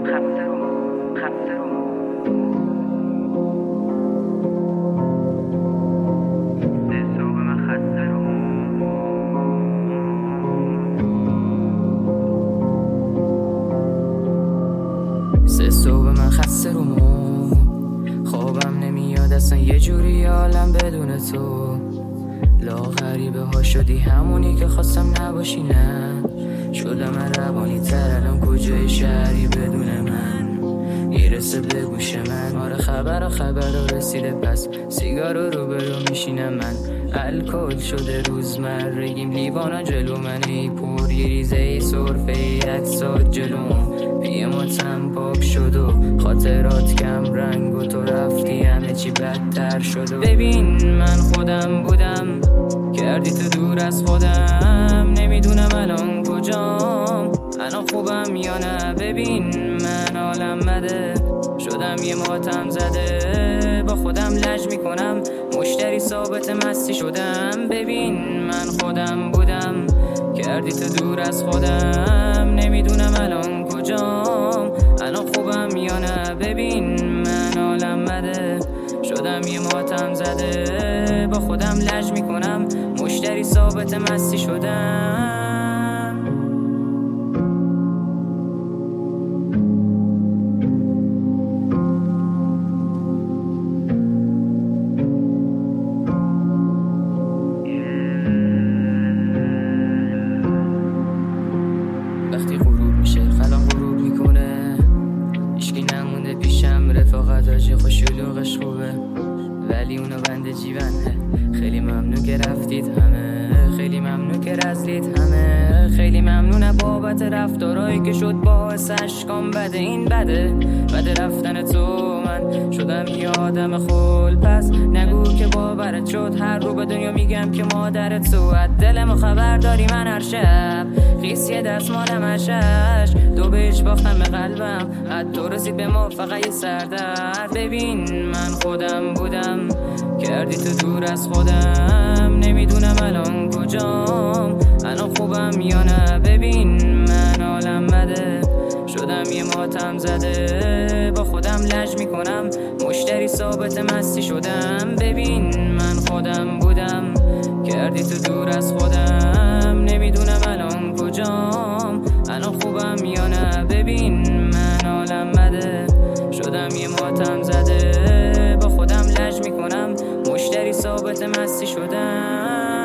سه صبح من خسته رو مو خوابم نمیاد اصلا یه جوری حالم بدون تو لاغریبه ها شدی همونی که خواستم نباشی نه شدم روانی تر الان کجای شهری بدون من میرسه به گوش من آره خبر رسیده پس سیگارو رو برو میشینم من الکل شده روزمرگیم لیوانا جلو من ای پر یه ریزه ای سرفه ای عکسات جلوم پیماتم پاک شد و خاطرات کم رنگ و تو رفتی همه چی بدتر شد و ببین من خودم بودم کردی تو دور از خودم نمیدونم الان کجام الان خوبم یا نه ببین من حالم بده شدم یه ماتم زده با خودم لج میکنم مشتری ثابت مستی شدم ببین من خودم بودم کردی تو دور از خودم نمیدونم الان کجام الان خوبم یا نه ببین من حالم بده شدم یه ماتم زده با خودم لج میکنم مشتری ثابت مستی شدم وقتی غروب میشه خلام غروب میکنه هیچکی نمونده پیشم رفاقت آجی خوشیلوغش خوبه ولی اونو بنده جیونه خیلی ممنون که رفتید همه خیلی ممنون که رزلید همه خیلی ممنونم بابت رفتارهایی که شد باعث اشکام بده این بده رفتن تو من شدم یه آدم خل پس نگو که باورت شد هر رو به دنیا میگم که مادرت تو از دلمو خبر داری من هر شب خیس یه دستمالم هشش دو بهش باختم به قلبم از تو رسید به ما فقط یه سردر ببین من خودم بودم کردی تو دور از خودم نمیدونم الان کجام الان خوبم یا نه ببین من حالم بده شدم یه ماتم زده با خودم لج میکنم مشتری ثابت مستی شدم ببین من خودم بودم کردی تو دور از خودم نمیدونم الان کجام الان خوبم یا نه ببین من حالم بده شدم یه ماتم زده با خودم لج میکنم مشتری ثابت مستی شدم